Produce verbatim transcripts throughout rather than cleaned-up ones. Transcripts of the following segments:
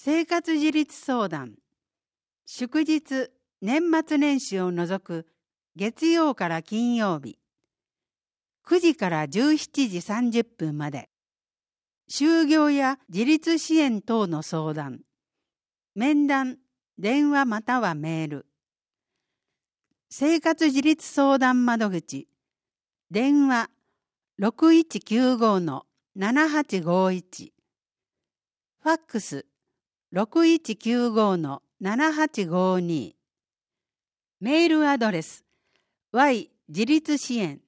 生活自立相談。祝日、年末年始を除く月曜から金曜日。くじからじゅうしちじさんじゅっぷんまで。就業や自立支援等の相談。面談、電話またはメール。生活自立相談窓口。電話 ろくいちきゅうご のななはちごいち。ファックス ろくいちきゅうご のななはちごに。メールアドレス y 自立支援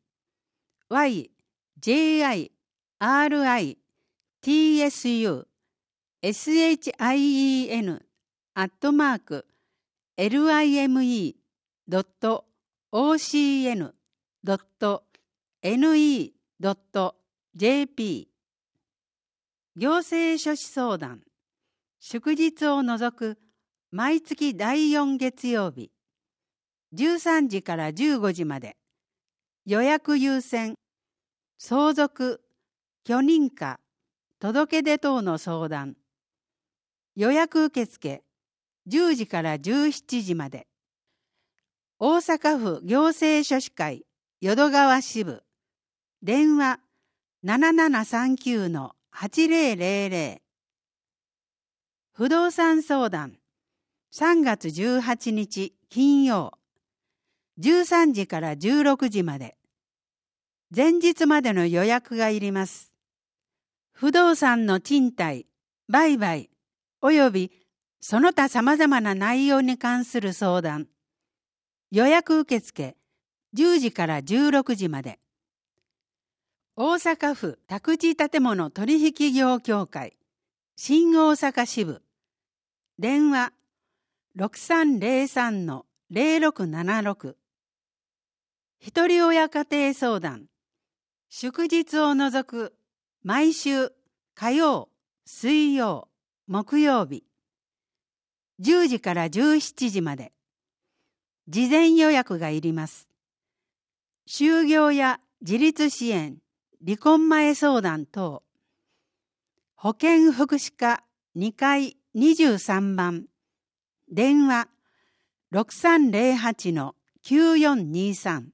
y j i r i t s u s h i e n アットマーク l i m e ドット o c n ドット n e ドット j p。 行政書士相談。祝日を除く毎月だいよん月曜日。じゅうさんじからじゅうごじまで。予約優先、相続、許認可、届け出等の相談。予約受付、じゅうじからじゅうしちじまで。大阪府行政書士会淀川支部。電話 ななななさんきゅう のはちぜろぜろぜろ。不動産相談。さんがつじゅうはちにち金曜。じゅうさんじからじゅうろくじまで。前日までの予約がいります。不動産の賃貸、売買、およびその他様々な内容に関する相談。予約受付、じゅうじからじゅうろくじまで。大阪府宅地建物取引業協会、新大阪支部。電話ろくさんぜろさんのぜろろくななろく。ひとり親家庭相談。祝日を除く毎週火曜、水曜、木曜日。じゅうじからじゅうしちじまで。事前予約がいります。就業や自立支援、離婚前相談等。保健福祉課にかいにじゅうさんばん。電話ろくさんぜろはちのきゅうよんにさん。